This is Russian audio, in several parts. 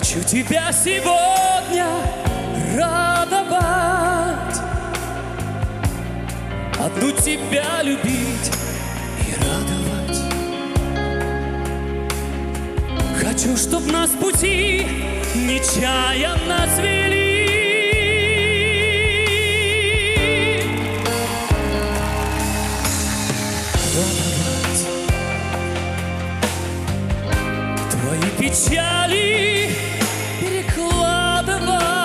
Хочу тебя сегодня радовать, одну тебя любить и радовать. Хочу, чтоб нас пути нечаянно свели. Радовать твои печали, перекладывать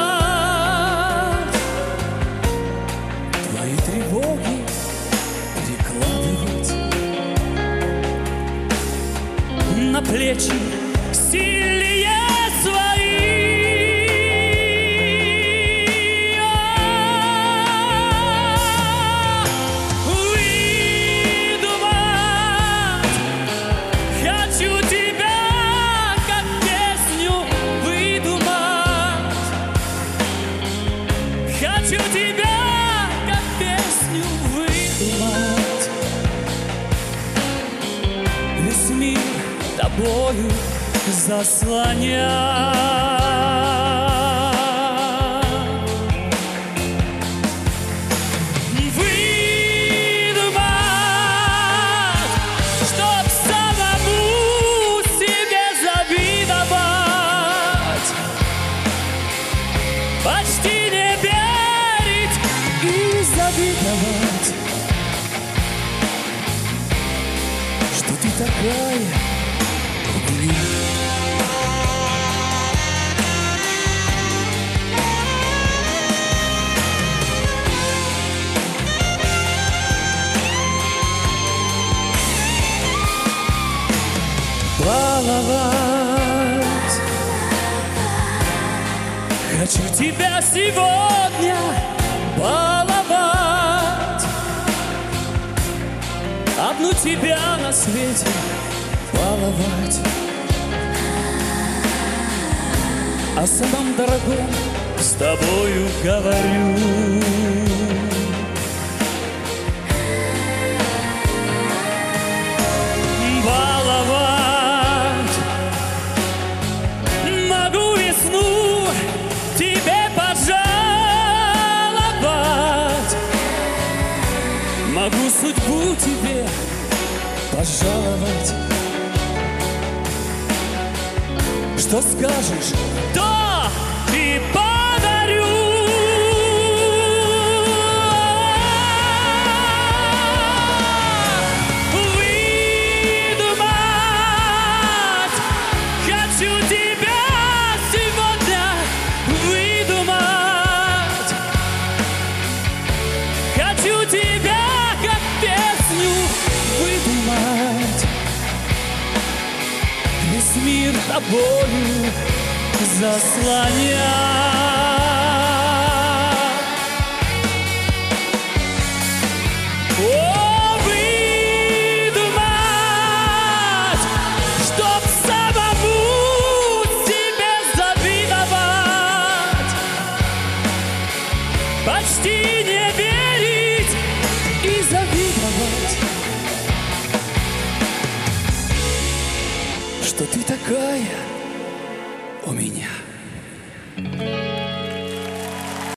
твои тревоги, перекладывать на плечи сильнее свои. Хочу тебя, как песню, выдумать. Весь мир тобою заслонять. Выдумать, чтоб самому себе завидовать. Почти не верить и завидовать, что ты такая у меня. Баловать. Хочу тебя сегодня баловать, одну тебя на свете баловать. О самом дорогом с тобою говорю. Баловать могу весну тебе пожаловать, могу судьбу тебе пожаловать. Что скажешь, то и подарю. Выдумать хочу тебя сегодня, выдумать. Хочу тебя, как песню, выдумать. Весь мир тобою заслонять. О, выдумать, чтоб самому себе завидовать. Почти не верить и завидовать, что ты такая у меня.